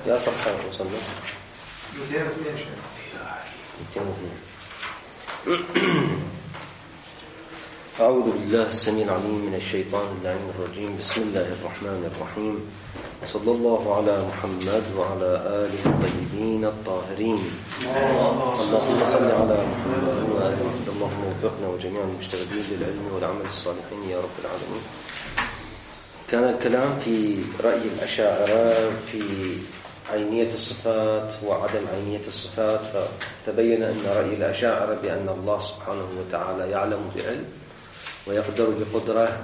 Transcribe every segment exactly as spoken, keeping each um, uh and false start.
يا صفحة وصلنا أعوذ بالله السميع العليم من الشيطان اللعين الرجيم. بسم الله الرحمن الرحيم. صلى الله على محمد وعلى آله الطيبين الطاهرين. اللهم صل على محمد وآله محمد. اللهم وفقنا وجميع المجتهدين للعلم والعمل الصالحين يا رب العالمين. كان الكلام في رأي الأشاعرة في عينية الصفات وعدم عينية الصفات، فتبين أن رأي الأشاعرة بأن الله سبحانه وتعالى يعلم بعلم ويقدر بقدرة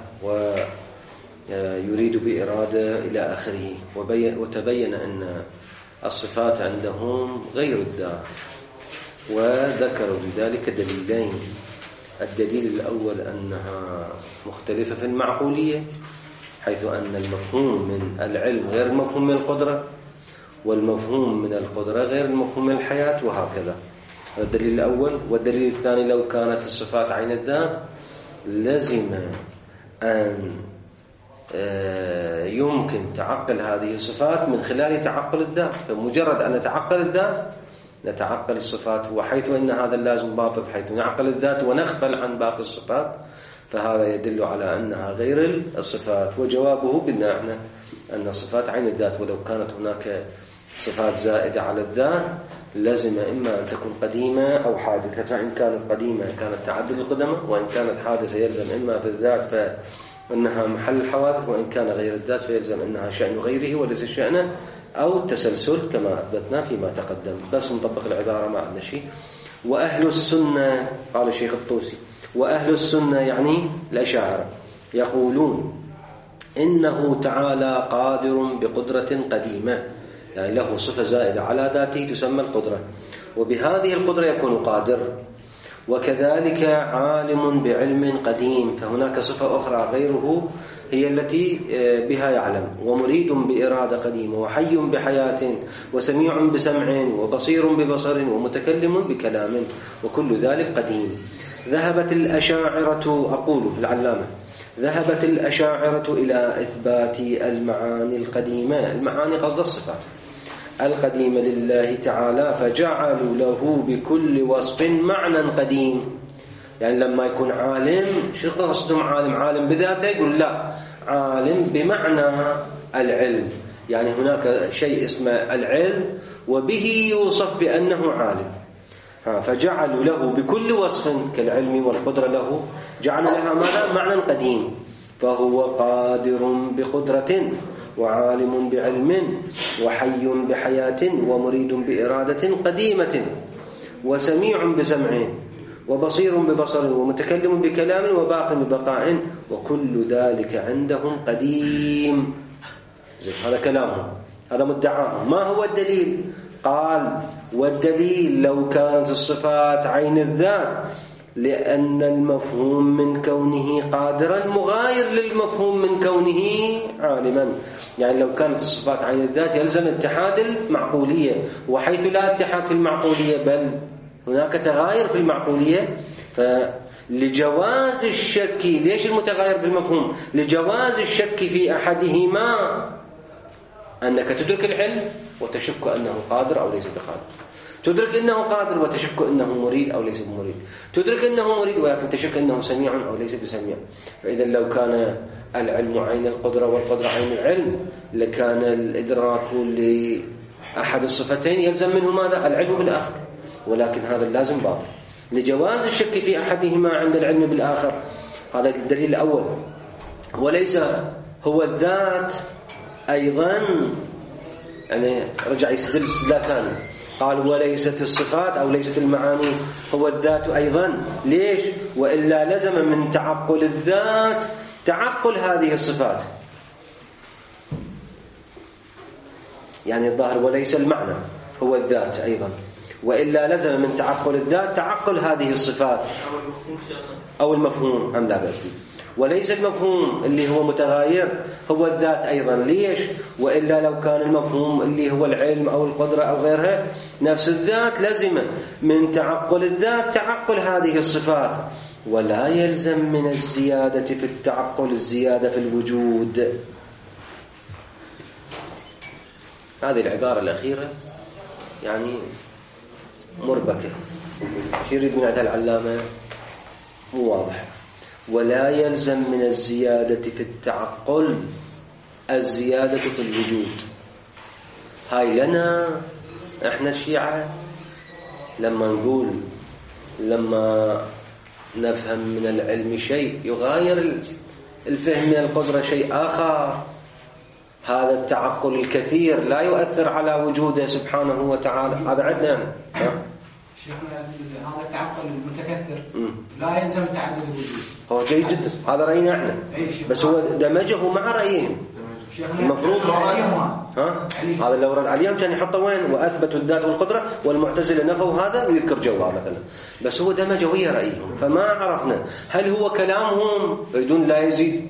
ويريد بإرادة إلى آخره، وتبين أن الصفات عندهم غير الذات، وذكروا بذلك دليلين. الدليل الأول أنها مختلفة في المعقولية، حيث أن المفهوم من العلم غير المفهوم من القدرة، والمفهوم من القدرة غير المفهوم من الحياة، وهكذا. الدليل الأول. والدليل الثاني لو كانت الصفات عين الذات لازم أن يمكن تعقل هذه الصفات من خلال تعقل الذات، فمجرد أن نتعقل الذات نتعقل الصفات، وحيث أن هذا اللازم باطل حيث نعقل الذات ونغفل عن باقي الصفات، فهذا يدل على أنها غير الصفات. وجوابه قلنا احنا أن الصفات عين الذات، ولو كانت هناك صفات زائدة على الذات لازم إما أن تكون قديمة أو حادثة، فإن كانت قديمة كانت تعدد القدمة، وإن كانت حادثة يلزم إما في الذات فإنها محل الحوادث، وإن كان غير الذات فيلزم إنها شأن غيره وليس شأنه، أو التسلسل كما أثبتنا فيما تقدم. بس نطبق العبارة ما عندنا شيء. وأهل السنة، قال الشيخ الطوسي، وأهل السنة يعني الأشاعرة، يقولون إنه تعالى قادر بقدرة قديمة، يعني له صفة زائدة على ذاته تسمى القدرة، وبهذه القدرة يكون قادر. وكذلك عالم بعلم قديم، فهناك صفة أخرى غيره هي التي بها يعلم، ومريد بإرادة قديمة، وحي بحياة، وسميع بسمع، وبصير ببصر، ومتكلم بكلام، وكل ذلك قديم. ذهبت الأشاعرة، أقول العلامة، ذهبت الأشاعرة إلى إثبات المعاني القديمة، المعاني قصد الصفات القديمة لله تعالى، فجعلوا له بكل وصف معنى قديم. يعني لما يكون عالم، شو قصدهم عالم؟ عالم بذاته؟ يقول لا، عالم بمعنى العلم، يعني هناك شيء اسمه العلم وبه يوصف بأنه عالم، فجعلوا له بكل وصف كالعلم والقدرة له، جعلوا لها معنى معنى قديم، فهو قادر بقدرة، وعالم بعلم، وحي بحياة، ومريد بإرادة قديمة، وسميع بسمع، وبصير ببصر، ومتكلم بكلام، وباق ببقاء، وكل ذلك عندهم قديم. هذا كلامهم، هذا مدعاهم. ما هو الدليل؟ قال والدليل لو كانت الصفات عين الذات لأن المفهوم من كونه قادرا مغاير للمفهوم من كونه عالما. يعني لو كانت الصفات عين الذات يلزم اتحاد المعقولية، وحيث لا اتحاد في المعقولية بل هناك تغاير في المعقولية، فلجواز الشك، ليش المتغاير في المفهوم؟ لجواز الشك في أحدهما، أنك تدرك العلم وتشك أنه قادر أو ليس بقادر، تدرك أنه قادر وتشك أنه مريد أو ليس بمريد، تدرك أنه مريد ولكن تشك أنه سميع أو ليس بسميع. فإذا لو كان العلم عين القدرة والقدرة عين العلم لكان الإدراك لأحد الصفتين يلزم منه ماذا؟ العلم بالآخر، ولكن هذا اللازم باطل لجواز الشك في أحدهما عند العلم بالآخر. هذا الدليل الأول. وليس هو الذات أيضا، يعني رجع يستدل استدلال ثاني، قال وليست الصفات أو ليست المعاني هو الذات أيضا. ليش؟ وإلا لزم من تعقل الذات تعقل هذه الصفات، يعني الظاهر وليس المعنى هو الذات أيضا، وإلا لزم من تعقل الذات تعقل هذه الصفات أو المفهوم أم لا بأس. وليس المفهوم اللي هو متغاير هو الذات أيضا. ليش؟ وإلا لو كان المفهوم اللي هو العلم أو القدرة أو غيرها نفس الذات لزم من تعقل الذات تعقل هذه الصفات، ولا يلزم من الزيادة في التعقل الزيادة في الوجود. هذه العبارة الأخيرة يعني مربكة. شو يريد من عندها العلامة؟ مو واضح. ولا يلزم من الزيادة في التعقل الزيادة في الوجود. هاي لنا احنا الشيعة لما نقول لما نفهم من العلم شيء يغاير الفهم من القدرة شيء آخر، هذا التعقل الكثير لا يؤثر على وجوده سبحانه وتعالى. هذا عندنا شيخنا هذا التعقل المتكثر لا يلزم تعدد الوجود. هو جيد جدا، هذا رأينا احنا، بس هو دمجه مع رأيهم. المفروض ها هذا لو رد عليهم كان يحطه وين؟ واثبتوا الذات والقدره، والمعتزله نفوا هذا ويذكر جواب مثلا، بس هو دمجه ويا رايهم، فما عرفنا هل هو كلامهم يريدون لا يزيد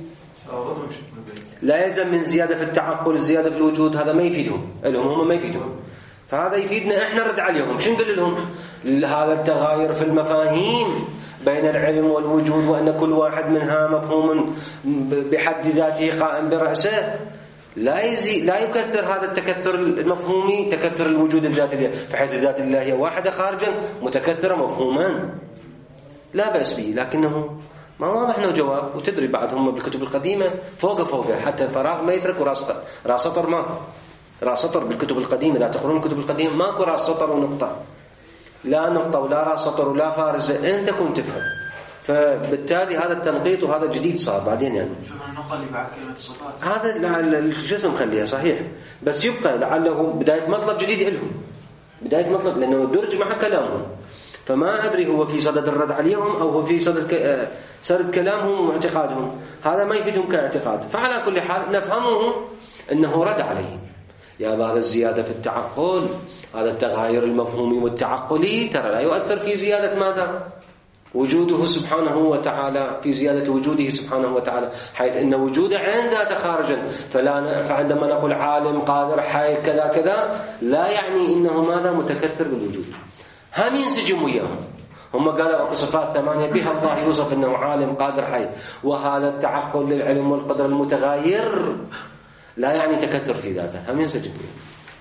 لا يلزم من زياده في التعقل الزياده في الوجود، هذا ما يفيدهم لهم، هم ما يفيدهم، فهذا يفيدنا احنا نرد عليهم. شو نقول لهم؟ هذا التغاير في المفاهيم بين العلم والوجود، وأن كل واحد منها مفهوم بحد ذاته قائم برأسه، لا يزي لا يكثر هذا التكثر المفهومي تكثر الوجود الذاتي، فحيث الذات الله هي واحدة خارجا متكثرة مفهومان لا بأس به، لكنه ما واضح له جواب. وتدري بعد هم بالكتب القديمة فوق فوق حتى الفراغ ما يتركوا راس راس سطر، ما راس سطر بالكتب القديمة، لا تقرون الكتب القديمة ماكو راس سطر ونقطة، لا نقطة ولا راس سطر ولا فارزة، أنت كنت تفهم. فبالتالي هذا التنقيط وهذا جديد صار بعدين يعني. شوف النقطة اللي بعد كلمة الصفات هذا لعل شو اسمه مخليها صحيح، بس يبقى لعله بداية مطلب جديد لهم، بداية مطلب لأنه درج مع كلامهم، فما أدري هو في صدد الرد عليهم أو هو في صدد سرد كلامهم واعتقادهم، هذا ما يفيدهم كاعتقاد. فعلى كل حال نفهمه أنه رد عليهم. يا هذا الزيادة في التعقل، هذا التغاير المفهومي والتعقلي ترى لا يؤثر في زيادة ماذا؟ وجوده سبحانه وتعالى، في زيادة وجوده سبحانه وتعالى، حيث أن وجوده عند ذاته خارجا، فلا فعندما نقول عالم قادر حي كذا كذا لا يعني إنه ماذا متكثر بالوجود. هم ينسجم وياهم، هم قالوا صفات ثمانية بها الله يوصف أنه عالم قادر حي، وهذا التعقل للعلم والقدر المتغاير لا يعني تكثر في ذاته، هم ينسجم وياهم.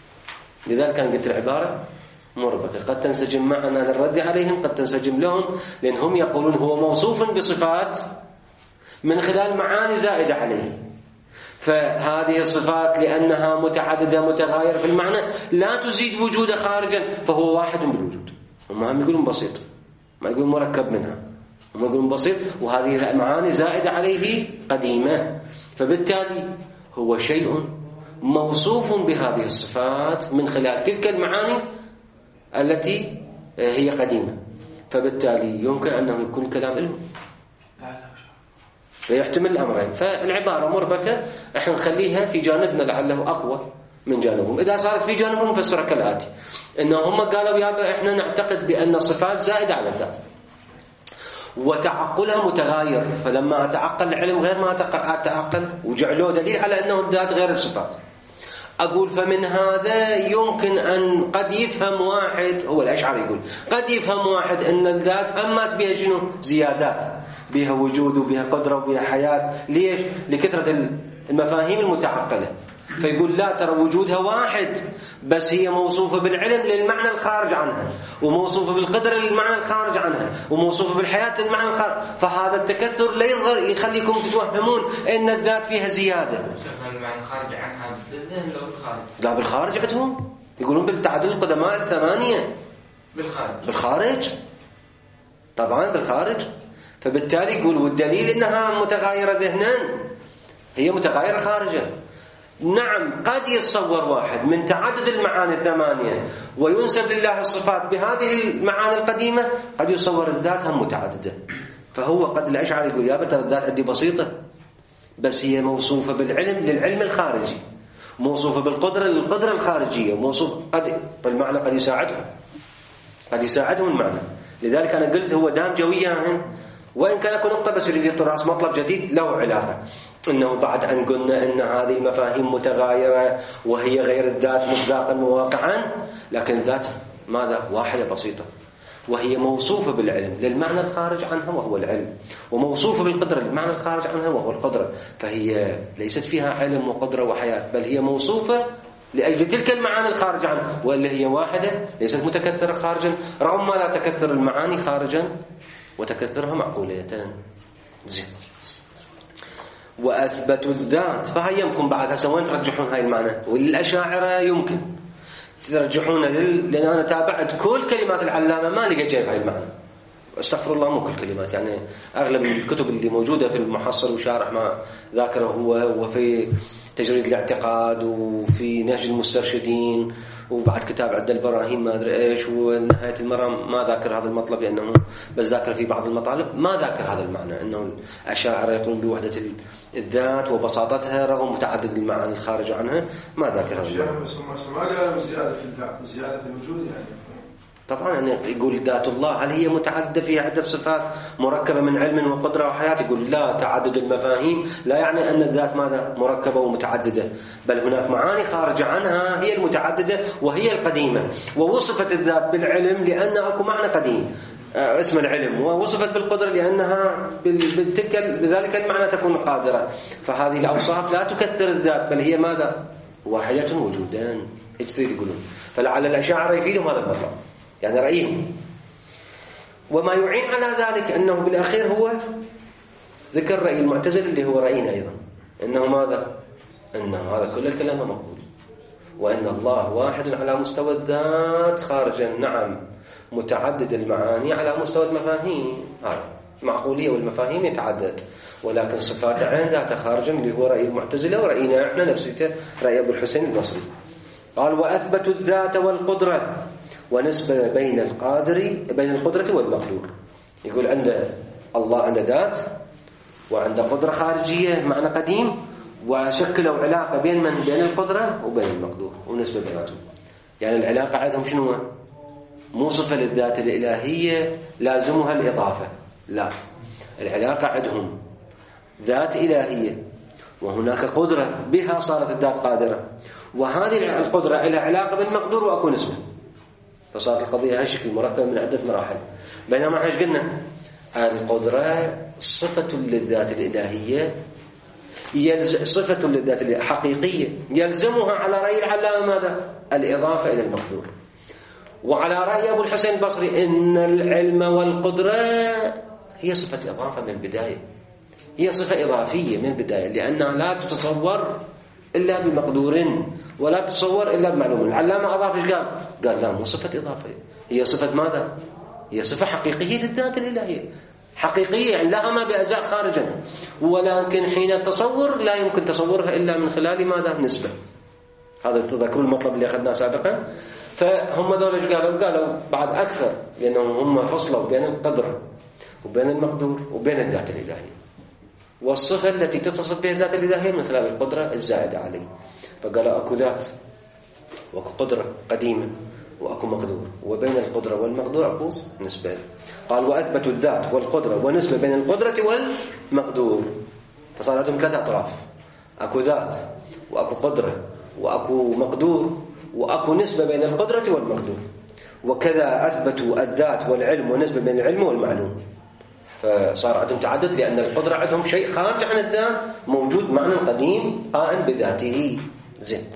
لذلك كان قلت العبارة مربكة، قد تنسجم معنا للرد عليهم، قد تنسجم لهم، لأن هم يقولون هو موصوف بصفات من خلال معاني زائدة عليه، فهذه الصفات لأنها متعددة متغايرة في المعنى لا تزيد وجوده خارجا، فهو واحد بالوجود. هم هم يقولون بسيط، ما يقولون مركب منها، هم يقولون بسيط، وهذه المعاني زائدة عليه قديمة، فبالتالي هو شيء موصوف بهذه الصفات من خلال تلك المعاني التي هي قديمة، فبالتالي يمكن أنه يكون كلام علم فيحتمل الأمرين. فالعبارة مربكة احنا نخليها في جانبنا لعله أقوى من جانبهم. إذا صارت في جانبهم نفسرها كالآتي: إن هم قالوا يابا احنا نعتقد بأن الصفات زائدة على الذات وتعقلها متغاير، فلما أتعقل العلم غير ما أتعقل، وجعلوه دليل على أنه الذات غير الصفات. أقول فمن هذا يمكن أن قد يفهم واحد، هو الأشعري يقول قد يفهم واحد أن الذات همات بها شنو؟ زيادات، بها وجود وبها قدرة وبها حياة. ليش؟ لكثرة المفاهيم المتعقلة، فيقول لا ترى وجودها واحد، بس هي موصوفة بالعلم للمعنى الخارج عنها، وموصوفة بالقدرة للمعنى الخارج عنها، وموصوفة بالحياة للمعنى الخارج. فهذا التكثر لا يخليكم تتوهمون أن الذات فيها زيادة. المعنى الخارج عنها بالذهن لو بالخارج؟ لا بالخارج عندهم يقولون بالتعدد القدماء الثمانية بالخارج بالخارج طبعا بالخارج. فبالتالي يقول والدليل أنها متغايرة ذهنا، هي متغايرة خارجا. نعم قد يتصور واحد من تعدد المعاني الثمانية وينسب لله الصفات بهذه المعاني القديمة، قد يصور الذات هم متعددة. فهو قد الأشعري يقول يا بتر الذات عندي بسيطة، بس هي موصوفة بالعلم للعلم الخارجي، موصوفة بالقدرة للقدرة الخارجية، موصوف قد المعنى قد يساعدهم قد يساعدهم المعنى. لذلك أنا قلت هو دام جوياهن، وإن كان لكم نقطة بس يريد الراس مطلب جديد له علاقة، إنه بعد أن قلنا إن هذه المفاهيم متغايرة وهي غير الذات مصداقا وواقعا، لكن الذات ماذا؟ واحدة بسيطة، وهي موصوفة بالعلم للمعنى الخارج عنها وهو العلم، وموصوفة بالقدرة للمعنى الخارج عنها وهو القدرة، فهي ليست فيها علم وقدرة وحياة، بل هي موصوفة لأجل تلك المعاني الخارجة عنه، وإلا هي واحدة ليست متكثرة خارجا، رغم ما لا تكثر المعاني خارجا وتكثرها معقوليتان. زين. وأثبتوا الذات، فهي يمكن بعد هسه وين ترجحون هاي المعنى؟ وللأشاعرة يمكن ترجحون لل... لأن أنا تابعت كل كلمات العلامة ما لقيت جايب هاي المعنى. استغفر الله، مو كل كلمات، يعني أغلب الكتب اللي موجودة في المحصل وشارح ما ذاكره هو، وفي تجريد الاعتقاد، وفي نهج المسترشدين، وبعد كتاب عدة البراهين ما أدري إيش، ونهاية المرام ما ذاكر هذا المطلب لأنه بس ذاكر في بعض المطالب، ما ذاكر هذا المعنى أنه الأشاعرة يقولون بوحدة الذات وبساطتها رغم متعدد المعاني الخارجة عنها، ما ذاكر هذا المعنى. ما قالوا زيادة في الذات، زيادة في الوجود يعني. طبعا يعني يقول ذات الله هل هي متعددة فيها عدة صفات مركبة من علم وقدرة وحياة؟ يقول لا، تعدد المفاهيم لا يعني أن الذات ماذا مركبة ومتعددة، بل هناك معاني خارجة عنها هي المتعددة وهي القديمة. ووصفت الذات بالعلم لأن أكو معنى قديم اسم العلم، ووصفت بالقدرة لأنها بتلك بذلك المعنى تكون قادرة. فهذه الأوصاف لا تكثر الذات، بل هي ماذا واحدة وجودان. ايش تريد يقولون؟ فلعل الأشاعرة يفيدهم هذا المطلب، يعني رأيهم. وما يعين على ذلك أنه بالأخير هو ذكر رأي المعتزلة اللي هو رأينا أيضا، أنه ماذا؟ أنه هذا كل الكلام مقبول، وأن الله واحد على مستوى الذات خارجا، نعم متعدد المعاني على مستوى المفاهيم، هذا المعقولية والمفاهيم يتعدد، ولكن صفات عين ذات خارجا اللي هو رأي المعتزلة ورأينا احنا نفسيته رأي أبو الحسين البصري. قال وأثبتوا الذات والقدرة ونسبة بين القادر بين القدرة والمقدور. يقول عند الله عنده ذات وعنده قدرة خارجية معنى قديم، وشكلوا علاقة بين من بين القدرة وبين المقدور ونسبة بيناتهم. يعني العلاقة عندهم شنو؟ مو صفة للذات الإلهية لازمها الإضافة، لا، العلاقة عندهم ذات إلهية وهناك قدرة بها صارت الذات قادرة، وهذه القدرة لها علاقة بالمقدور وأكو نسبة، فصارت القضية هالشكل مركبة من عدة مراحل. بينما احنا ايش قلنا؟ القدرة صفة للذات الإلهية، صفة للذات الحقيقية يلزمها على رأي العلامة ماذا؟ الإضافة إلى المقدور. وعلى رأي أبو الحسين البصري إن العلم والقدرة هي صفة إضافة من البداية، هي صفة إضافية من البداية، لأنها لا تتصور إلا بمقدور ولا تتصور إلا بمعلوم. العلامة أضاف إيش قال؟ قال لا، مو صفة إضافية، هي صفة ماذا؟ هي صفة حقيقية للذات الإلهية، حقيقية يعني لها ما بأجزاء خارجا، ولكن حين التصور لا يمكن تصورها إلا من خلال ماذا؟ نسبة. هذا تذكروا المطلب اللي أخذناه سابقا. فهم ذول إيش قالوا؟ قالوا بعد أكثر، لأنهم هم فصلوا بين القدرة وبين المقدور وبين الذات الإلهية، والصفة التي تتصف بها الذات الإلهية من خلال القدرة الزائدة عليه. فقالوا أكو ذات وأكو قدرة قديمة وأكو مقدور، وبين القدرة والمقدور أكو نسبة. قال وأثبتوا الذات والقدرة ونسبة بين القدرة والمقدور، فصار لهم ثلاثة أطراف، أكو ذات وأكو قدرة وأكو مقدور وأكو نسبة بين القدرة والمقدور. وكذا أثبتوا الذات والعلم ونسبة بين العلم والمعلوم، فصار عندهم تعدد، لأن القدرة عندهم شيء خارج عن الذات موجود معنى قديم قائم بذاته. زين،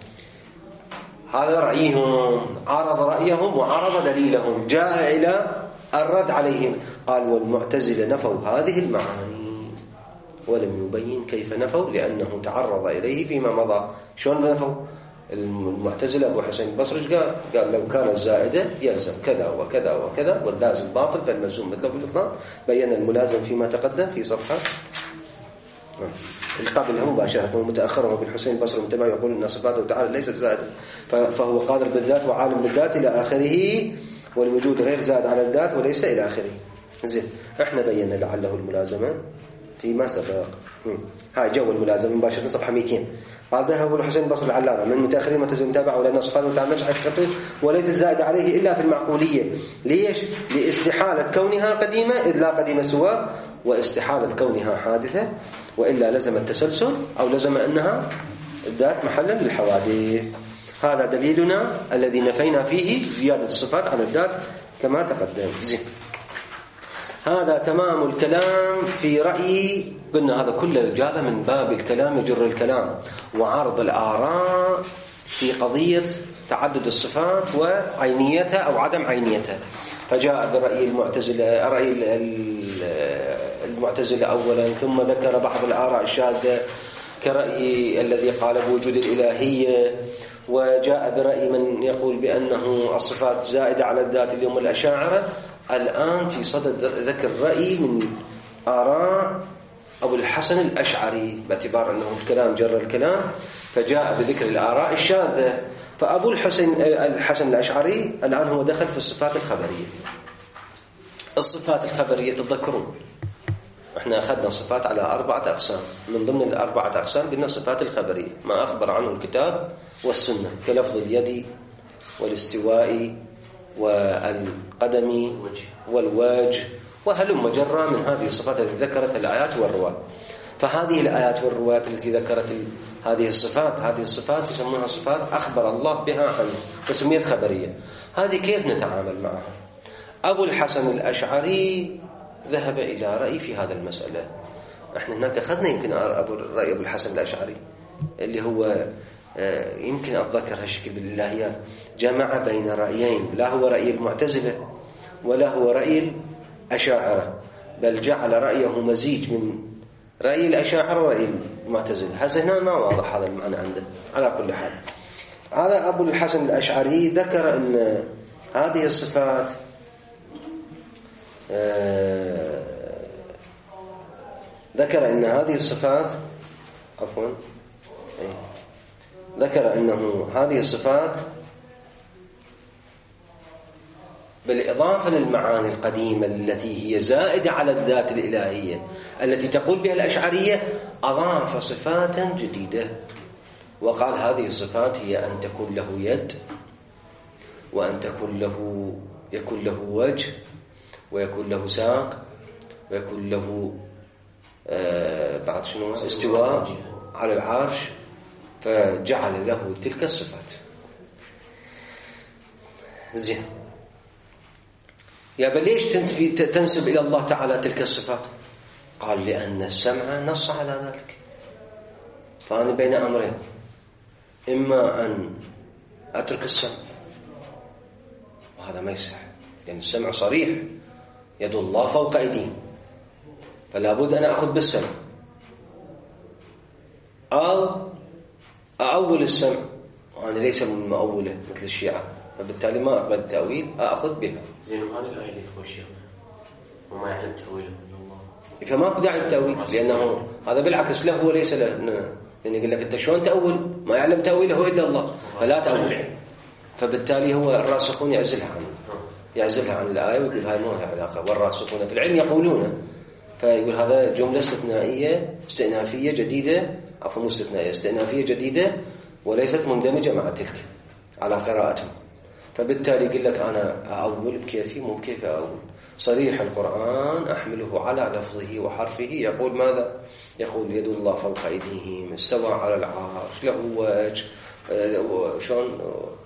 هذا رأيهم، عارض رأيهم وعارض دليلهم، جاء إلى الرد عليهم. قال والمعتزلة نفوا هذه المعاني ولم يبين كيف نفوا، لأنه تعرض إليه فيما مضى. شلون نفوا؟ المعتزلة أبو حسين البصري قال قال لو كانت زائدة يلزم كذا وكذا وكذا، واللازم باطل فالملزوم مثله في الإطلاق. بين الملازم فيما تقدم في صفحة اللي قبلها مباشرة ومتأخرة. وابن حسين البصري متبع يقول أن صفاته تعالى ليست زائدة، فهو قادر بالذات وعالم بالذات إلى آخره، والوجود غير زائد على الذات وليس إلى آخره. زين، احنا بينا لعله الملازمة فيما سبق. هاي جو الملازمة مباشرة صفحة مئتين. قال ذهب ابن حسين البصري العلامة من متأخرين المعتزلة متابعة لأن صفاته تعالى نفس حقيقته وليس زائد عليه إلا في المعقولية. ليش؟ لاستحالة كونها قديمة إذ لا قديمة سواه، واستحالة كونها حادثة، وإلا لزم التسلسل أو لزم أنها الذات محلا للحوادث. هذا دليلنا الذي نفينا فيه زيادة الصفات على الذات كما تقدم. زين، هذا تمام الكلام في رأيي. قلنا هذا كله إجابة من باب الكلام يجر الكلام وعرض الآراء في قضية تعدد الصفات وعينيتها أو عدم عينيتها، فجاء برأي المعتزلة رأي المعتزلة أولا، ثم ذكر بعض الآراء الشاذة كرأي الذي قال بوجود الإلهية، وجاء برأي من يقول بأنه الصفات زائدة على الذات اليوم الأشاعرة. الآن في صدد ذكر رأي من آراء أبو الحسن الأشعري، باعتبار أنه الكلام جر الكلام فجاء بذكر الآراء الشاذة. فأبو الحسن الحسن الأشعري الآن هو دخل في الصفات الخبرية. الصفات الخبرية تتذكرون احنا أخذنا الصفات على أربعة أقسام، من ضمن الأربعة أقسام قلنا الصفات الخبرية ما أخبر عنه الكتاب والسنة كلفظ اليد والاستواء والقدم والوجه وهلم جرى من هذه الصفات التي ذكرت الآيات والروايات. فهذه الآيات والروايات التي ذكرت هذه الصفات هذه الصفات يسمونها صفات أخبر الله بها عنه، تسمية خبرية. هذه كيف نتعامل معها؟ أبو الحسن الأشعري ذهب إلى رأي في هذا المسألة. احنا هناك أخذنا يمكن أبو رأي أبو الحسن الأشعري اللي هو يمكن أتذكر هالشكل بالإلهيات، جمع بين رأيين، لا هو رأي المعتزلة ولا هو رأي الأشاعرة، بل جعل رأيه مزيج من رأي الأشاعرة ورأي المعتزلة. هذا هنا ما واضح هذا المعنى عنده. على كل حال هذا أبو الحسن الأشعري ذكر أن هذه الصفات آه ذكر أن هذه الصفات عفوا ذكر أنه هذه الصفات بالإضافة للمعاني القديمة التي هي زائدة على الذات الإلهية التي تقول بها الأشعرية، أضاف صفات جديدة وقال هذه الصفات هي أن تكون له يد، وأن تكون له يكون له وجه، ويكون له ساق، ويكون له آه بعد شنو استواء على العرش، فجعل له تلك الصفات. زين، يا بل ليش تنسب إلى الله تعالى تلك الصفات؟ قال لأن السمع نص على ذلك. فأنا بين أمرين، إما أن أترك السمع وهذا ما يصح، لأن السمع صريح، يد الله فوق أيديهم، فلا بد أن أخذ بالسمع، أو أأول السمع وأنا ليس من مؤولة مثل الشيعة، فبالتالي ما أقبل التأويل، أأخذ بها. زين، وهذه الآية اللي هو الشيخ وما يعلم تأويله إلا الله، فما داعي التأويل، لأنه هذا بالعكس له وليس له. لأن يقول لك أنت شلون تأول؟ ما يعلم تأويله إلا الله، فلا تأول. فبالتالي هو الراسخون يعزلها عنه، يعزلها عن الآية ويقول هاي ما لها علاقة، والراسخون في العلم يقولون. فيقول هذا جملة استثنائية استئنافية جديدة، عفوا مو استثنائية استئنافية جديدة وليست مندمجة مع تلك على قراءتهم. فبالتالي يقول لك أنا أأول بكيفي مو بكيف أأول. صريح القرآن أحمله على لفظه وحرفه، يقول ماذا؟ يقول يد الله فوق أيديهم، استوى على العرش، له وجه، شلون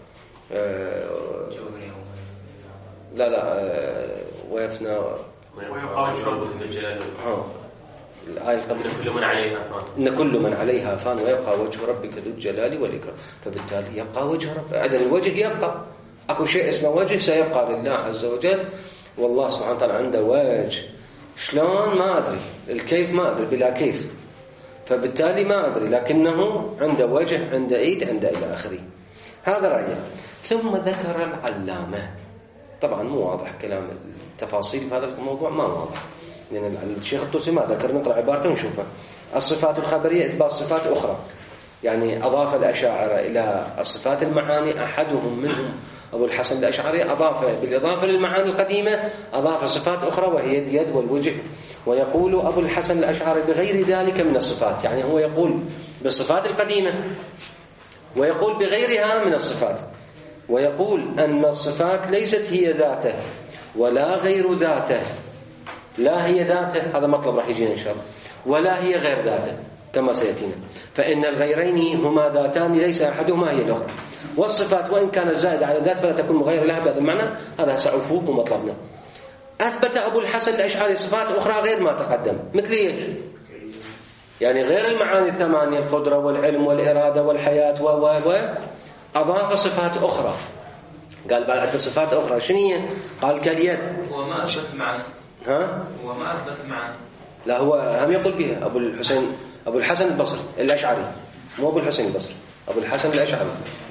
لا لا ويفنى ويبقى وجه ربك ذو الجلال والإكرام. الآية قبل إن كل من عليها فان إن كل من عليها فان ويبقى وجه ربك ذو الجلال والإكرام. فبالتالي يبقى وجه ربك، إذن الوجه يبقى، أكو شيء اسمه وجه سيبقى لله عز وجل، والله سبحانه وتعالى عنده وجه. شلون ما أدري، الكيف ما أدري، بلا كيف، فبالتالي ما أدري، لكنه عنده وجه، عنده إيد، عنده إلى آخره. هذا رأيه. ثم ذكر العلامة، طبعا مو واضح كلام التفاصيل في هذا الموضوع، ما واضح، لأن يعني الشيخ الطوسي ما ذكر، نقرأ عبارته ونشوفها. الصفات الخبرية إثبات صفات أخرى، يعني أضاف الأشاعرة إلى الصفات المعاني، أحدهم منهم أبو الحسن الأشعري أضاف بالإضافة للمعاني القديمة أضاف صفات أخرى وهي اليد والوجه. ويقول أبو الحسن الأشعري بغير ذلك من الصفات، يعني هو يقول بالصفات القديمة ويقول بغيرها من الصفات، ويقول أن الصفات ليست هي ذاته ولا غير ذاته، لا هي ذاته، هذا مطلب راح يجينا إن شاء الله، ولا هي غير ذاته كما سيأتينا، فإن الغيرين هما ذاتان ليس أحدهما هي الأخرى. والصفات وإن كانت زائدة على الذات فلا تكون مغيرة لها بهذا المعنى. هذا سأفوق مطلبنا. أثبت أبو الحسن الأشعري صفات أخرى غير ما تقدم، مثل إيش؟ يعني غير المعاني الثمانية، القدرة والعلم والإرادة والحياة و و و أضاف صفات أخرى، قال بعد صفات أخرى شنو هي؟ قال كاليد. هو ما أثبت المعنى. ها؟ هو ما أثبت المعنى. لا هو هم يقول بها أبو الحسين أبو الحسن البصري الأشعري، مو أبو الحسين البصري، أبو الحسن الأشعري.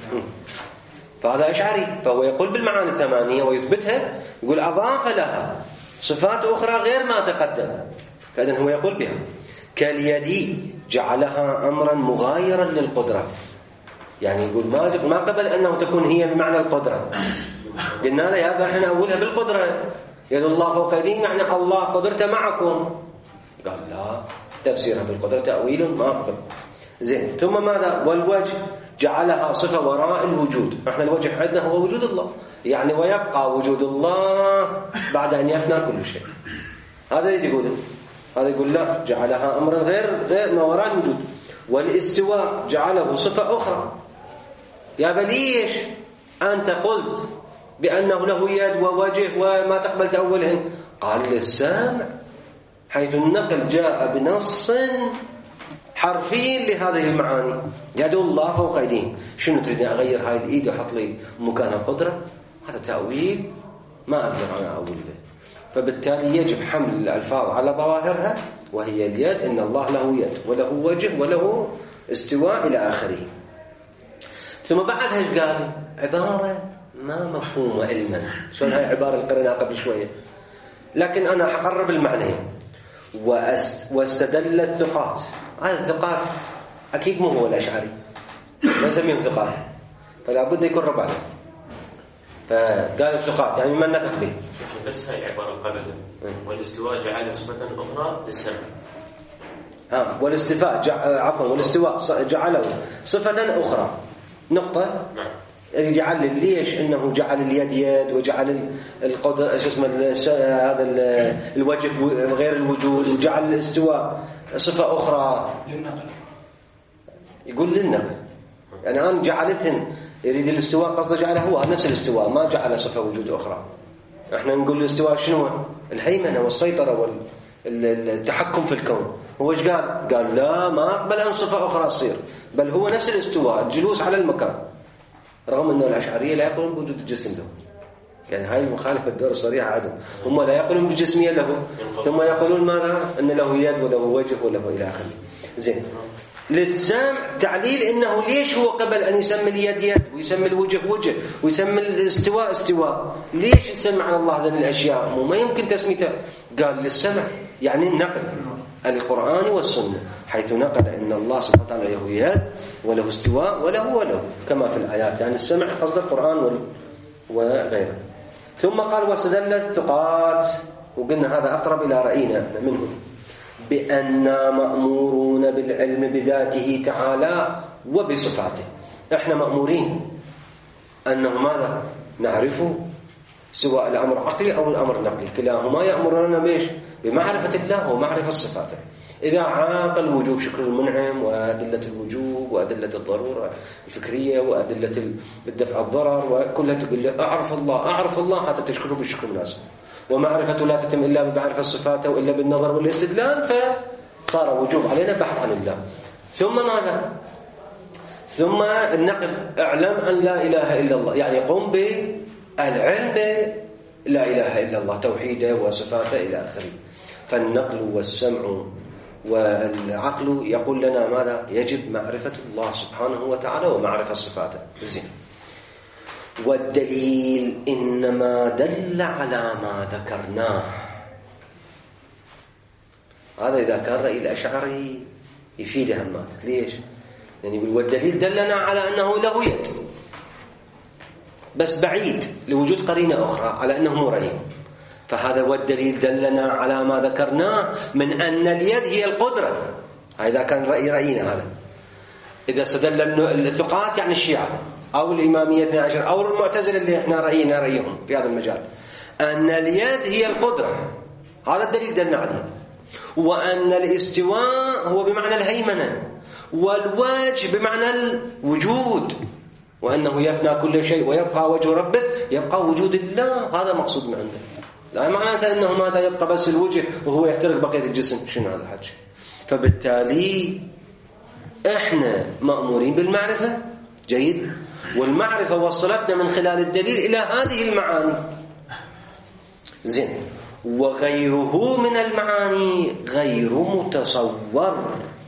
فهذا أشعري، فهو يقول بالمعاني الثمانية ويثبتها، يقول أضاف لها صفات أخرى غير ما تقدم، فإذن هو يقول بها كاليد جعلها أمرا مغايرا للقدرة، يعني يقول ما ما قبل أنه تكون هي بمعنى القدرة. قلنا له يا احنا أولها بالقدرة، يد الله فوق أيديهم يعني الله قدرته معكم. قال لا، تفسيرها بالقدرة تأويل ما أقبل. زين، ثم ماذا؟ والوجه جعلها صفة وراء الوجود. احنا الوجه عندنا هو وجود الله، يعني ويبقى وجود الله بعد أن يفنى كل شيء. هذا اللي يقوله، هذا يقول لا، جعلها أمرا غير غير ما وراء الوجود. والاستواء جعله صفة أخرى. يا بليش أنت قلت بأنه له يد ووجه وما تقبل تأولهن؟ قال للسامع، حيث النقل جاء بنص حرفي لهذه المعاني. يد الله فوق أيديهم، شنو تريد أغير هاي الإيد وأحط لي مكان القدرة؟ هذا تأويل ما أقدر أنا أقول له. فبالتالي يجب حمل الألفاظ على ظواهرها، وهي اليد، إن الله له يد وله وجه وله استواء إلى آخره. ثم بعدها ايش قال؟ عبارة ما مفهومة علما. شلون هاي عبارة اللي قريناها قبل شوية، لكن أنا حقرب المعنى. واستدل الثقات، هذا الثقات أكيد مو هو الأشعري، ما يسميهم ثقات، فلا بد يكون ربع له. فقال الثقات يعني من نثق به. بس هاي العبارة قبلها والاستواء جعل صفة أخرى للسمع. ها والاستفاء جع... عفوا والاستواء جعله صفة أخرى نقطة. نعم. جعل ليش إنه جعل اليد يد وجعل القدر ايش اسمه هذا الوجه غير الوجود، وجعل الاستواء صفة أخرى للنقل. يقول للنقل، يعني أنا جعلتهن يريد الاستواء قصده جعله هو نفس الاستواء، ما جعل صفة وجود أخرى. احنا نقول الاستواء شنو؟ الهيمنة والسيطرة والتحكم في الكون. هو ايش قال؟ قال لا، ما أقبل أن صفة أخرى تصير، بل هو نفس الاستواء، الجلوس على المكان. رغم أن الأشعرية لا يقولون بوجود الجسم له، يعني هاي المخالفة الدور الصريحة عدم. هم لا يقولون بالجسمية له، ثم يقولون ماذا؟ أن له يد وله وجه وله إلى آخره. زين، للسامع تعليل إنه ليش هو قبل أن يسمي اليد يد ويسمي الوجه وجه ويسمي الاستواء استواء، ليش يسمى على الله هذه الأشياء وما يمكن تسميته؟ قال للسمع، يعني النقل القرآن والسنة، حيث نقل إن الله سبحانه وتعالى له يد وله استواء وله وله كما في الآيات، يعني السمع قصد القرآن وغيره. ثم قال واستدل الثقات، وقلنا هذا أقرب إلى رأينا منهم، بأننا مأمورون بالعلم بذاته تعالى وبصفاته. احنا مأمورين أنه ماذا؟ نعرفه، سواء الأمر عقلي أو الأمر نقلي، كلاهما يأمرنا بإيش؟ بمعرفة الله ومعرفة صفاته. إذا عاقل وجوب شكر المنعم وأدلة الوجوب وأدلة الضرورة الفكرية وأدلة الدفع الضرر وكلها تقول له أعرف الله أعرف الله حتى تشكره بالشكر المناسب. ومعرفة لا تتم إلا بمعرفة صفاته وإلا بالنظر والاستدلال، فصار وجوب علينا بحث عن الله. ثم ماذا؟ ثم النقل، اعلم أن لا إله إلا الله، يعني قم بالعلم لا إله إلا الله، توحيده وصفاته إلى آخره. فالنقل والسمع والعقل يقول لنا ماذا؟ يجب معرفة الله سبحانه وتعالى ومعرفة صفاته. زين، والدليل إنما دل على ما ذكرناه. هذا إذا كان رأي الأشعري يفيد همات. ليش؟ يعني يقول والدليل دلنا على أنه له يد، بس بعيد لوجود قرينة أخرى على أنه مو رأي. فهذا والدليل دلنا على ما ذكرناه من أن اليد هي القدرة. هذا كان رأي رأينا. هذا إذا استدل الثقات يعني الشيعة أو الإمامية اثني عشر أو المعتزلة اللي احنا رأينا رأيهم في هذا المجال، أن اليد هي القدرة، هذا الدليل دلنا عليه. وأن الاستواء هو بمعنى الهيمنة، والوجه بمعنى الوجود، وأنه يفنى كل شيء ويبقى وجه ربه، يبقى وجود الله. هذا مقصود من عنده، لا معناته أنه ماذا يبقى بس الوجه وهو يحترق بقية الجسم. شنو هذا الحج؟ فبالتالي احنا مأمورين بالمعرفة جيد. والمعرفة وصلتنا من خلال الدليل إلى هذه المعاني. زين. وغيره من المعاني غير متصور.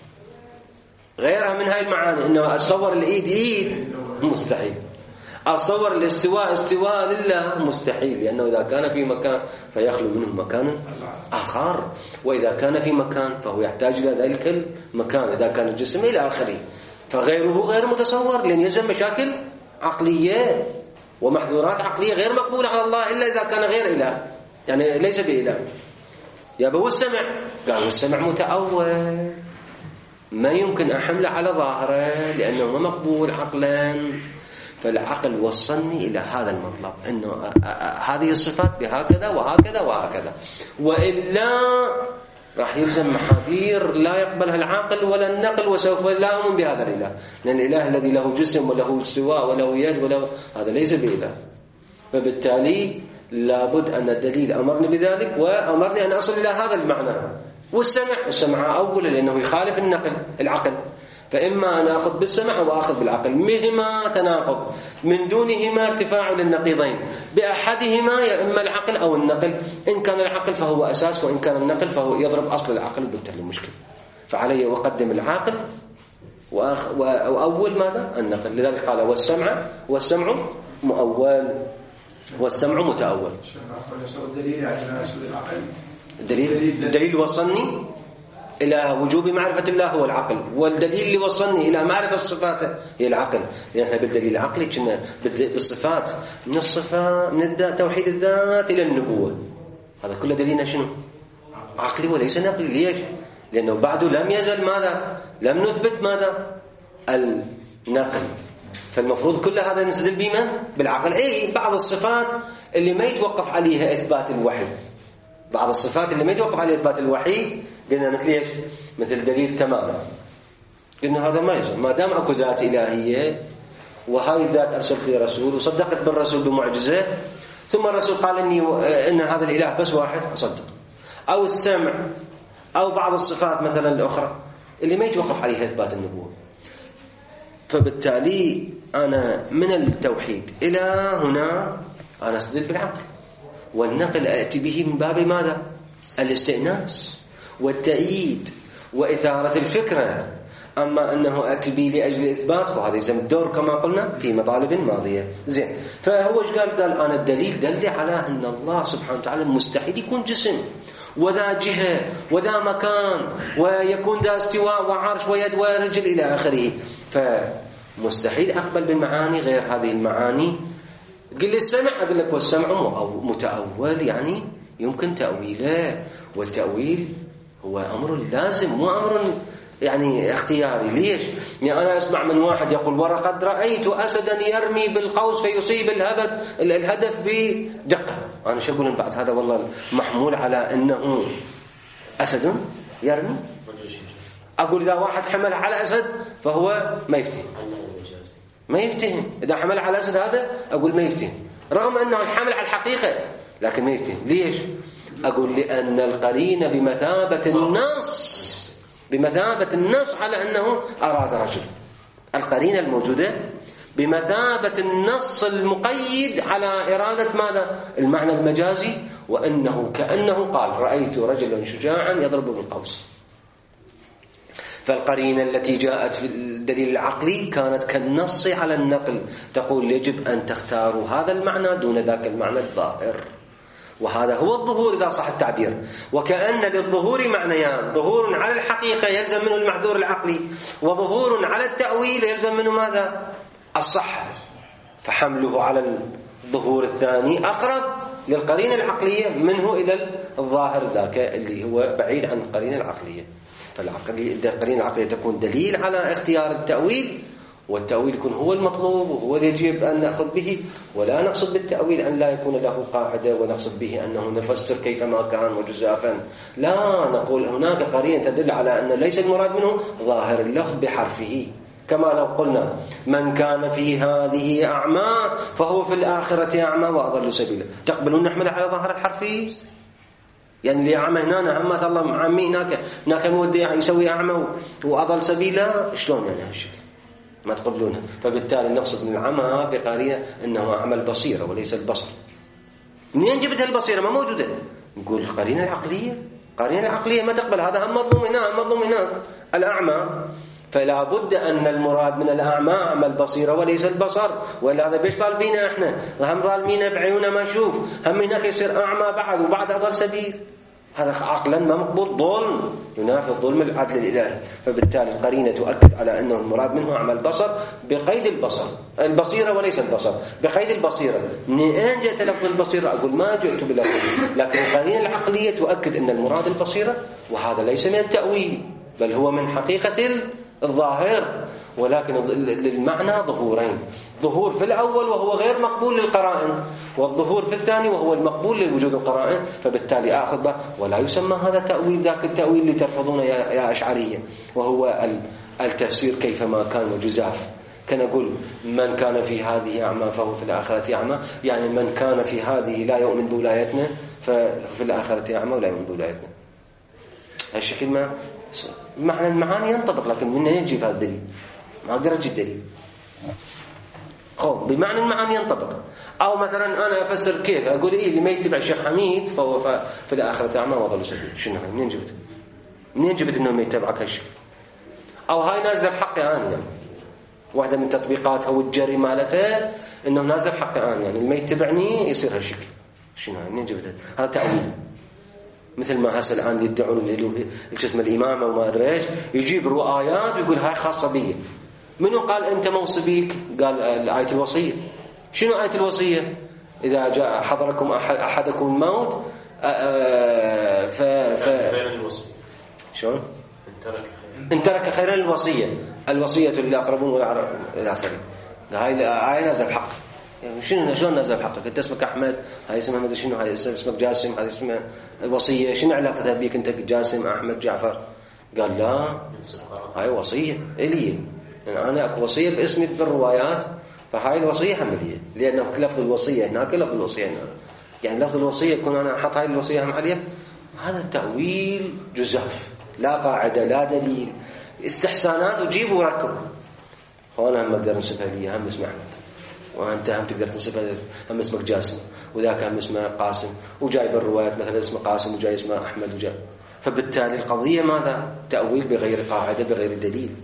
غيرها من هاي المعاني إنه أتصور الإيد إيد مستحيل، أتصور الاستواء استواء لله مستحيل، لأنه إذا كان في مكان فيخلو منه مكان آخر، وإذا كان في مكان فهو يحتاج إلى ذلك المكان، إذا كان الجسم إلى آخره. فغيره غير متصور، لأن يلزم مشاكل عقلية ومحظورات عقلية غير مقبولة على الله إلا إذا كان غير إله، يعني ليس بإله. يابا السمع، قالوا السمع متأول، ما يمكن أحمله على ظاهره لأنه ما مقبول عقلا. فالعقل وصلني إلى هذا المطلب، أنه هذه الصفات بهكذا وهكذا وهكذا، وإلا راح يلزم محاذير لا يقبلها العقل ولا النقل، وسوف لا أؤمن بهذا الإله، لأن الإله الذي له جسم وله استواء وله يد وله هذا ليس بإله. فبالتالي لابد أن الدليل أمرني بذلك وأمرني أن أصل إلى هذا المعنى. والسمع، السمع أولا لأنه يخالف النقل العقل، فإما أن أخذ بالسمع أو أخذ بالعقل، مهما تناقض، من دونهما ارتفاع للنقيضين، بأحدهما يا إما العقل أو النقل. إن كان العقل فهو أساس، وإن كان النقل فهو يضرب أصل العقل، وبالتالي مشكلة. فعلي أقدم العقل وأخ... وأول ماذا؟ النقل. لذلك قال والسمع، والسمع مؤول والسمع متأول. الدليل على أصل العقل، الدليل الدليل وصلني إلى وجوب معرفة الله هو العقل، والدليل اللي وصلني إلى معرفة الصفات هي العقل، لأن احنا بالدليل العقلي كنا بالصفات، من الصفات من الذات توحيد الذات إلى النبوة، هذا كله دليلنا شنو؟ عقلي وليس نقلي. ليش؟ لأنه بعده لم يزل ماذا؟ لم نثبت ماذا؟ النقل. فالمفروض كل هذا نستدل بمن؟ بالعقل. أي بعض الصفات اللي ما يتوقف عليها إثبات الوحي، بعض الصفات اللي ما يتوقف عليها إثبات الوحي قلنا مثل ايش؟ مثل دليل تماما، قلنا هذا ما يجوز ما دام اكو ذات الهيه، وهاي الذات ارسلت لي رسول وصدقت بالرسول بمعجزه، ثم الرسول قال اني ان هذا الاله بس واحد، اصدق. او السمع، او بعض الصفات مثلا الاخرى اللي ما يتوقف عليها اثبات النبوه. فبالتالي انا من التوحيد الى هنا انا استدل بالعقل، والنقل اتي به من باب ماذا؟ الاستئناس والتأييد وإثارة الفكرة. أما أنه أتي به لأجل الإثبات فهذا يلزم الدور كما قلنا في مطالب ماضية. زين. فهو ايش قال؟ قال أنا الدليل دل على أن الله سبحانه وتعالى مستحيل يكون جسم وذا جهة وذا مكان ويكون ذا استواء وعرش ويد ورجل إلى آخره. فمستحيل أقبل بالمعاني غير هذه المعاني. قل لي السمع، أقول لك والسمع متأول، يعني يمكن تأويله، والتأويل هو أمر لازم مو أمر يعني اختياري. ليش؟ يعني أنا أسمع من واحد يقول ولقد رأيت أسدا يرمي بالقوس فيصيب الهدف الهدف بدقة. أنا شو أقول بعد هذا؟ والله محمول على أنه أسد يرمي. أقول إذا واحد حمل على أسد فهو ما يفتهم، ما يفتهم. إذا حمل على أسد هذا أقول ما يفتهم، رغم أنه الحمل على الحقيقة لكن ما يفتهم. ليش؟ أقول لأن القرينة بمثابة النص، بمثابة النص على أنه أراد رجل. القرينة الموجودة بمثابة النص المقيد على إرادة ماذا؟ المعنى المجازي، وأنه كأنه قال رأيت رجلا شجاعا يضرب بالقوس. فالقرينة التي جاءت في الدليل العقلي كانت كالنص على النقل، تقول يجب أن تختاروا هذا المعنى دون ذاك المعنى الظاهر، وهذا هو الظهور إذا صح التعبير. وكأن للظهور معنيان، ظهور على الحقيقة يلزم منه المعذور العقلي، وظهور على التأويل يلزم منه ماذا؟ الصحة. فحمله على الظهور الثاني أقرب للقرينة العقلية منه إلى الظاهر ذاك اللي هو بعيد عن القرينة العقلية. فالقرينة العقلية تكون دليل على اختيار التأويل، والتأويل يكون هو المطلوب وهو اللي يجب أن نأخذ به، ولا نقصد بالتأويل أن لا يكون له قاعدة ونقصد به أنه نفسر كيفما كان وجزافا. لا، نقول هناك قرينة تدل على أن ليس المراد منه ظاهر اللفظ بحرفه، كما لو قلنا من كان في هذه أعمى فهو في الآخرة أعمى وأضل سبيلا. تقبلون نحمل على ظاهر الحرفي؟ يعني اللي أعمى هنا أما الله عمي هناك هناك مودي يسوي أعمى وأضل سبيلا، شلون يعني هالشكل؟ ما تقبلونها. فبالتالي نقصد من العمى بقرينة أنه عمى البصيرة وليس البصر. منين جبتها البصيرة؟ ما موجودة. نقول القرينة العقلية، قرينة العقلية ما تقبل هذا، هم مظلوم هنا هم مظلوم هناك. الأعمى فلا بد أن المراد من الأعمى عمى البصيرة وليس البصر، ولا هذا بيش طالبينه إحنا؟ هم ظالمينه بعيوننا ما نشوف، هم هناك يصير أعمى بعد وبعد أضل سبيل. هذا عقلا ما مقبول، ظلم ينافي الظلم العدل الإلهي. فبالتالي القرينة تؤكد على أنه المراد منه أعمى البصر بقيد البصر، البصيرة وليس البصر، بقيد البصيرة. منين جاءت لفظ البصيرة؟ أقول ما جئت بلفظ، لكن القرينة العقلية تؤكد أن المراد البصيرة، وهذا ليس من التأويل بل هو من حقيقة الظاهر، ولكن للمعنى ظهورين، ظهور في الأول وهو غير مقبول للقرائن، والظهور في الثاني وهو المقبول للوجود القرائن. فبالتالي آخذ به، ولا يسمى هذا تأويل ذاك التأويل اللي ترفضونه يا أشعرية، وهو التفسير كيفما كان وجزاف. كان أقول من كان في هذه أعمى فهو في الآخرة أعمى، يعني من كان في هذه لا يؤمن بولايتنا ففي الآخرة أعمى ولا يؤمن بولايتنا. هالشكل ما معنى المعاني ينطبق، لكن من أين يجي هذا الدليل؟ ما أقدر أجي الدليل. خب بمعنى المعاني ينطبق. أو مثلا أنا أفسر كيف؟ أقول إيه اللي ما يتبع الشيخ حميد فهو في الآخرة أعمى وضل سبيل. شنو هاي؟ منين جبت؟ منين جبت إنه ما يتبعك هالشكل؟ أو هاي نازلة بحقي أنا يعني. واحدة من تطبيقاتها والجري مالتها إنه نازلة بحقي أنا يعني اللي ما يتبعني يصير هالشكل. شنو هاي؟ منين جبتها؟ هذا تأويل. مثل ما هسه الآن يدعون اللي اسمه الإمامة وما أدري إيش، يجيب رؤايات ويقول هاي خاصة بي. منو قال أنت موصي بيك؟ قال آية الوصية. شنو آية الوصية؟ إذا جاء حضركم أحدكم الموت ف ف خير الوصية. شلون؟ إن ترك خير إن ترك خيرا الوصية، الوصية للأقربون والأقربون إلى آخره. هاي هاي نازل بحق. يعني شنو شلون نازل بحقك؟ أنت اسمك أحمد، هاي اسمها ما أدري شنو، هاي اسمك جاسم، هاي اسمها الوصية. شنو علاقتها بيك أنت جاسم أحمد جعفر؟ قال لا، هاي وصية إلي، يعني أنا أكو وصية باسمي بالروايات، فهاي الوصية حملية، لأنه لفظ الوصية هناك لفظ الوصية هناك. يعني لفظ الوصية يكون أنا أحط هاي الوصية هم عليها، هذا التأويل جزاف، لا قاعدة لا دليل، استحسانات وجيبوا وركبوا. خوانا هم أقدر نسبها لي، هم اسمه أحمد، وأنت هم تقدر تنسبها، هم اسمك جاسم، وذاك هم اسمه قاسم، وجاي بالروايات مثلا اسمه قاسم وجاي اسمه أحمد وجاي. فبالتالي القضية ماذا؟ تأويل بغير قاعدة بغير دليل.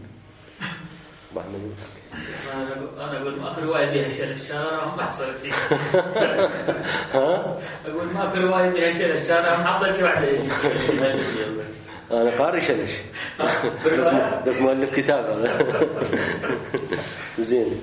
أنا أقول ما في رواية فيها شيء الشارع ما حصل فيها. ها؟ أقول ما في رواية فيها شيء الشارع ما حضرت واحدة. أنا قاري شلش. بس مؤلف كتاب هذا. زين.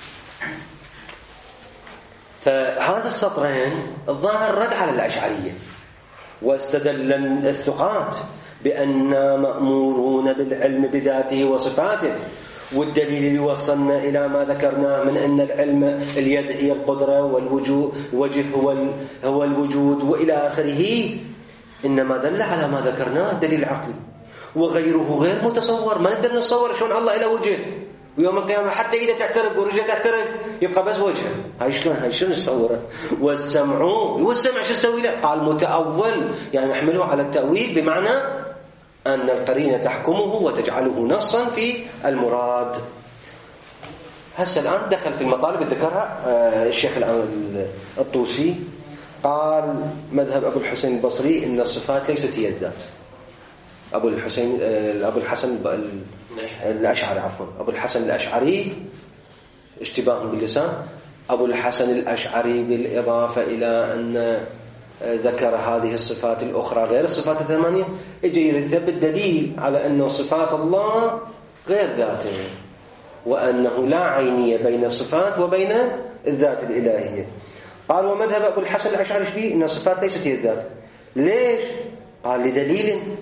فهذا السطرين الظاهر رد على الأشعرية، واستدل الثقات بأننا مأمورون بالعلم بذاته وصفاته، والدليل اللي وصلنا إلى ما ذكرناه من أن العلم اليد هي القدرة والوجه هو هو الوجود وإلى آخره، إنما دل على ما ذكرناه دليل عقلي، وغيره غير متصور. ما نقدر نتصور شلون الله إلى وجه، ويوم القيامة حتى إذا تعترق ورجع تعترق يبقى بس وجهه. هاي شلون هاي شلون نتصوره؟ والسمع والسمع شو يسوي له؟ قال متأول، يعني نحمله على التأويل بمعنى أن القرينة تحكمه وتجعله نصا في المراد. هسه الآن دخل في المطالب اللي ذكرها الشيخ الطوسي، قال مذهب أبو الحسين البصري إن الصفات ليست هي الذات. أبو الحسين أبو الحسن الأشعري عفوا أبو الحسن الأشعري اشتباه باللسان، أبو الحسن الأشعري بالإضافة إلى أن ذكر هذه الصفات الأخرى غير الصفات الثمانية، يجي يرتب الدليل على أن صفات الله غير ذاته، وأنه لا عينية بين الصفات وبين الذات الإلهية. قال ومذهب أبو الحسن الأشعري فيه أن الصفات ليست هي الذات. ليش؟ قال لدليل.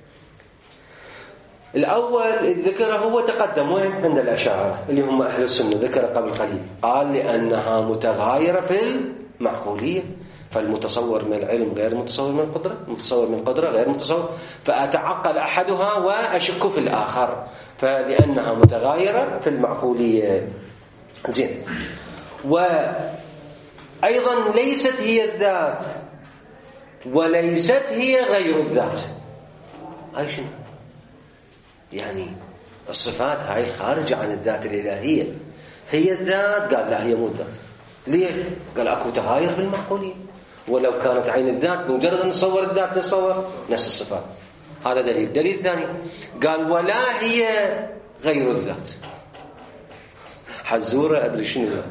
الأول الذكر هو تقدم وين عند الأشاعرة اللي هم أهل السنة، ذكر قبل قليل، قال لأنها متغايرة في المعقولية، فالمتصور من العلم غير متصور من القدرة، متصور من القدرة غير متصور، فأتعقل أحدها وأشك في الآخر، فلأنها متغايرة في المعقولية. زين. وأيضا ليست هي الذات وليست هي غير الذات. هاي شنو؟ يعني الصفات هاي خارجة عن الذات الإلهية. هي الذات، قال لا هي مو الذات. ليش؟ قال أكو تغاير في المعقولية، ولو كانت عين الذات مجرد أن نصور الذات نصور نفس الصفات. هذا دليل. الدليل الثاني قال ولا هي غير الذات. حزورة أدري شنو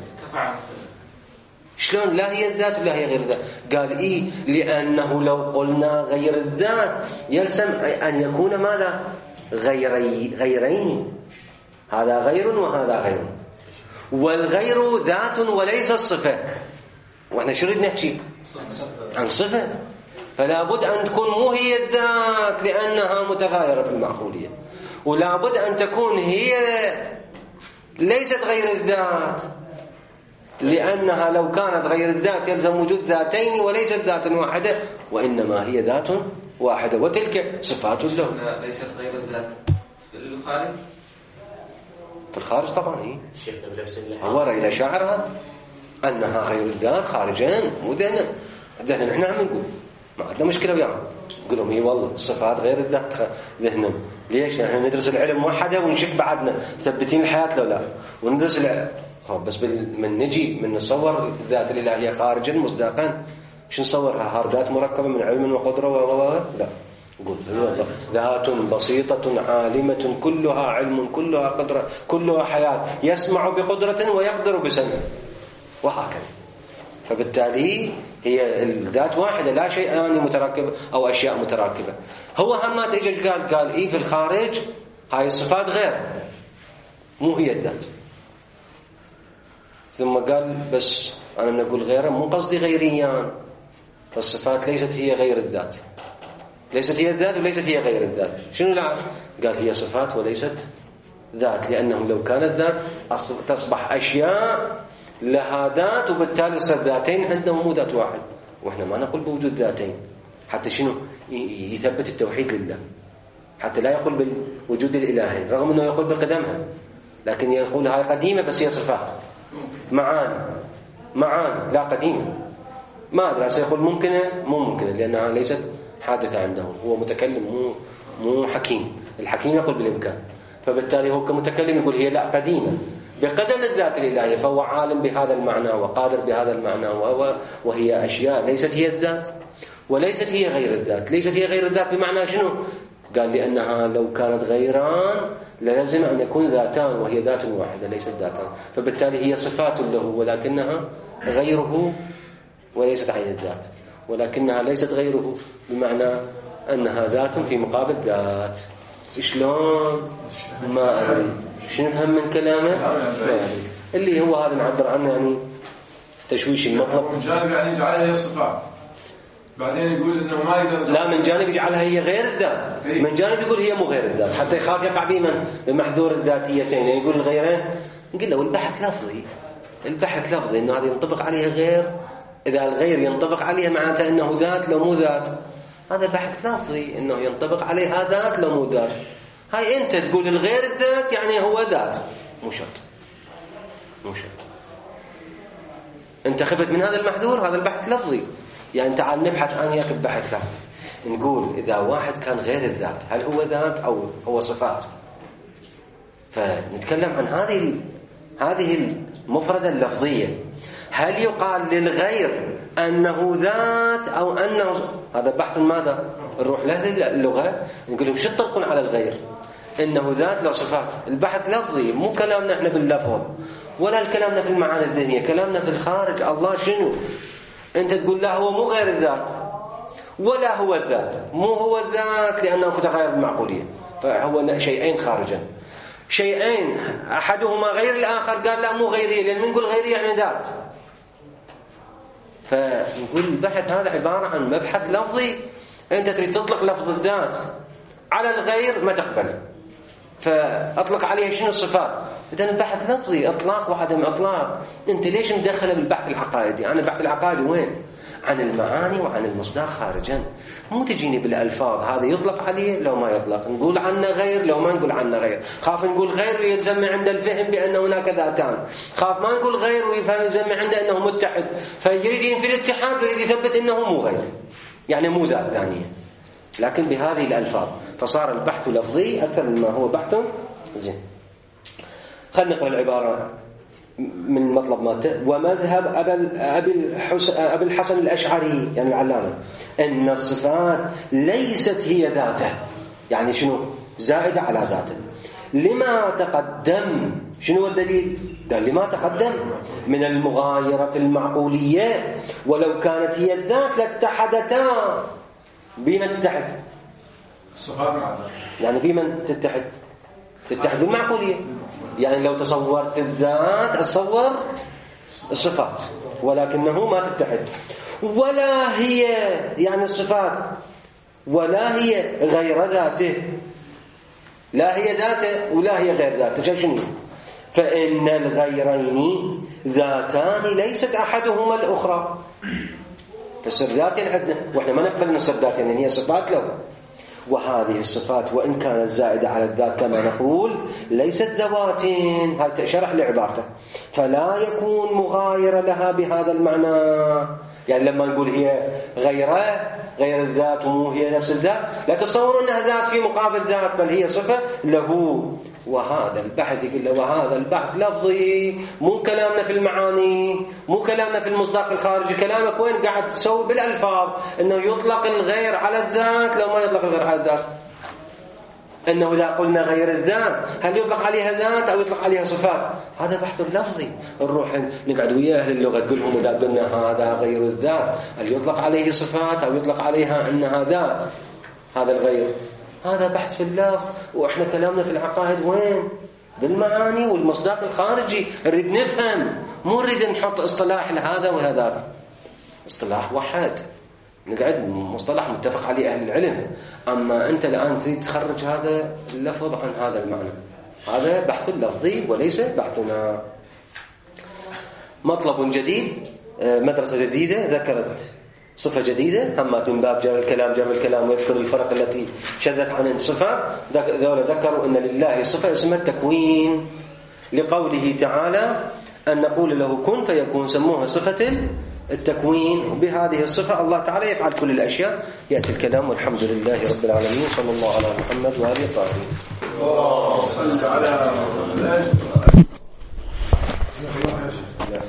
شلون لا هي الذات ولا هي غير الذات؟ قال إيه لأنه لو قلنا غير الذات يلزم أن يكون ماذا؟ غيري غيرين، هذا غير وهذا غير، والغير ذات وليس الصفة. وإحنا شو نريد نحكي؟ عن صفة. فلا بد أن تكون مو هي الذات لأنها متغايرة في المعقولية، ولا بد أن تكون هي ليست غير الذات لأنها لو كانت غير الذات يلزم وجود ذاتين وليست ذات واحدة، وإنما هي ذات واحدة وتلك صفات له. ليست غير الذات في الخارج؟ في الخارج طبعا إيه. شيخنا بنفس اللحظة هو رأي الأشاعرة هذا أنها غير الذات خارجين مو ذهنا. ذهنا نحن عم نقول ما عندنا مشكلة وياهم، نقول لهم إيه والله الصفات غير الذات ذهنا. ليش؟ نحن ندرس العلم موحدة ونشك بعدنا ثبتين الحياة لو لا وندرس العلم. بس من نجي من نصور الذات الإلهية خارجا مصداقا شو نصورها؟ هاردات مركبة من علم وقدرة و لا، نقول ذات بسيطة عالمة كلها علم كلها قدرة كلها حياة، يسمع بقدرة ويقدر بسمع، وهكذا. فبالتالي هي الذات واحدة لا شيئان متراكبة أو أشياء متراكبة. هو همات إيجاج قال قال إيه في الخارج هاي الصفات غير مو هي الذات. ثم قال بس أنا نقول غيره مو قصدي غيريان، فالصفات ليست هي غير الذات، ليست هي الذات وليست هي غير الذات. شنو العالم؟ قال هي صفات وليست ذات، لأنه لو كانت ذات تصبح أشياء لها ذات وبالتالي تصير ذاتين عندهم مو ذات واحد، وإحنا ما نقول بوجود ذاتين. حتى شنو يثبت التوحيد لله، حتى لا يقول بالوجود الإلهي رغم أنه يقول بقدمها، لكن يقول هاي قديمة بس هي صفات معان معان لا قديمة. ما أدري سيقول ممكنة مو ممكنة لأنها ليست حادثة عنده، هو متكلم مو مو حكيم. الحكيم يقول بالإمكان، فبالتالي هو كمتكلم يقول هي لا قديمة بقدم الذات الإلهية، فهو عالم بهذا المعنى وقادر بهذا المعنى، وهي أشياء ليست هي الذات وليست هي غير الذات. ليست هي غير الذات بمعنى شنو؟ قال لأنها لو كانت غيران لازم أن يكون ذاتان وهي ذات واحدة ليست ذاتان، فبالتالي هي صفات له ولكنها غيره وليست عين الذات، ولكنها ليست غيره بمعنى أنها ذات في مقابل ذات. شلون؟ ما أدري شنو نفهم من كلامه؟ ما أدري. اللي هو هذا نعبر عنه يعني تشويش المطلب. من جانب يعني جعلها هي الصفات، بعدين يقول انه ما يقدر. لا، من جانب يجعلها هي غير الذات، من جانب يقول هي مو غير الذات حتى يخاف يقع بمن بمحذور الذاتيتين. يعني يقول الغيرين، نقول له البحث لفظي، البحث لفظي انه هذا ينطبق عليها غير. اذا الغير ينطبق عليها معناته انه ذات لو مو ذات، هذا بحث لفظي انه ينطبق عليها ذات لو مو ذات. هاي انت تقول الغير الذات يعني هو ذات، مو شرط مو شرط. انت خفت من هذا المحذور، هذا البحث لفظي. يعني تعال نبحث عن ياك بحث لفظي، نقول إذا واحد كان غير الذات هل هو ذات أو هو صفات؟ فنتكلم عن هذه هذه المفردة اللفظية. هل يقال للغير أنه ذات أو أنه، هذا بحث ماذا؟ نروح له اللغة نقول لهم شو تطلقون على الغير؟ إنه ذات لو صفات. البحث لفظي، مو كلامنا إحنا باللفظ ولا الكلامنا في المعاني الذهنية، كلامنا في الخارج. الله شنو؟ أنت تقول لا هو مو غير الذات ولا هو الذات، مو هو الذات لأنه متغير بالمعقولية، فهو شيئين خارجا، شيئين أحدهما غير الآخر. قال لا مو غيري، لأن نقول غيري يعني ذات. فنقول البحث هذا عبارة عن مبحث لفظي. أنت تريد تطلق لفظ الذات على الغير ما تقبله، فأطلق عليه شنو الصفات. إذن البحث لفظي، إطلاق وعدم إطلاق. أنت ليش مدخله بالبحث العقائدي؟ أنا البحث العقائدي وين؟ عن المعاني وعن المصداق خارجا. مو تجيني بالألفاظ هذا يطلق عليه لو ما يطلق، نقول عنه غير لو ما نقول عنه غير. خاف نقول غير ويلزم عند الفهم بأن هناك ذاتان، خاف ما نقول غير ويفهم يلزم عنده أنه متحد، فيريد ينفي الاتحاد ويريد يثبت أنه مو غير، يعني مو ذات ثانية، لكن بهذه الألفاظ. فصار البحث لفظي أكثر مما هو بحث زين، خلينا نقرأ العبارة من المطلب مالته. ومذهب أبي الحسن الأشعري يعني العلامة أن الصفات ليست هي ذاته، يعني شنو؟ زائدة على ذاته، لما تقدم. شنو الدليل؟ قال لما تقدم من المغايرة في المعقولية، ولو كانت هي الذات لاتحدتا. بما تتحد؟ الصفات مع الذات، يعني بما تتحد؟ تتحد بالمعقولية. يعني لو تصورت الذات أتصور الصفات، ولكنه ما تتحد. ولا هي يعني الصفات ولا هي غير ذاته، لا هي ذاته ولا هي غير ذاته. شنو؟ فإن الغيرين ذاتان ليست أحدهما الأخرى. فصر ذاتين عندنا، وإحنا ما نقبل نصر ذاتين، يعني هي صفات له. وهذه الصفات وإن كانت زائدة على الذات كما نقول ليست ذواتين. هذا شرح لعبارته. فلا يكون مغاير لها بهذا المعنى. يعني لما نقول هي غيره غير الذات ومو هي نفس الذات، لا تصوروا أنها ذات في مقابل ذات، بل هي صفة له. وهذا البحث يقول له وهذا البحث لفظي، مو كلامنا في المعاني، مو كلامنا في المصداق الخارجي. كلامك وين قاعد تسوي بالألفاظ؟ أنه يطلق الغير على الذات لو ما يطلق الغير على الذات. أنه لا قلنا غير الذات هل يطلق عليها ذات أو يطلق عليها صفات؟ هذا بحث لفظي. نروح نقعد ويا أهل اللغة تقول لهم إذا قلنا هذا غير الذات هل يطلق عليه صفات أو يطلق عليها أنها ذات؟ هذا الغير هذا بحث في اللفظ. وإحنا كلامنا في العقائد وين؟ بالمعاني والمصداق الخارجي. نريد نفهم، مو نريد نحط اصطلاح لهذا وهذاك. اصطلاح واحد، نقعد مصطلح متفق عليه أهل العلم. أما أنت الآن تريد تخرج هذا اللفظ عن هذا المعنى. هذا بحث لفظي وليس بحثنا. مطلب جديد، مدرسة جديدة ذكرت صفة جديدة، همت من باب جر الكلام جر الكلام ويذكر الفرق التي شذت عن الصفة. ذولا ذكروا أن لله صفة اسمها التكوين، لقوله تعالى أن نقول له كن فيكون، سموها صفة التكوين. وبهذه الصفة الله تعالى يفعل كل الأشياء. يأتي الكلام والحمد لله رب العالمين. صلى الله على محمد وآله الطاهرين. اللهم صل على محمد.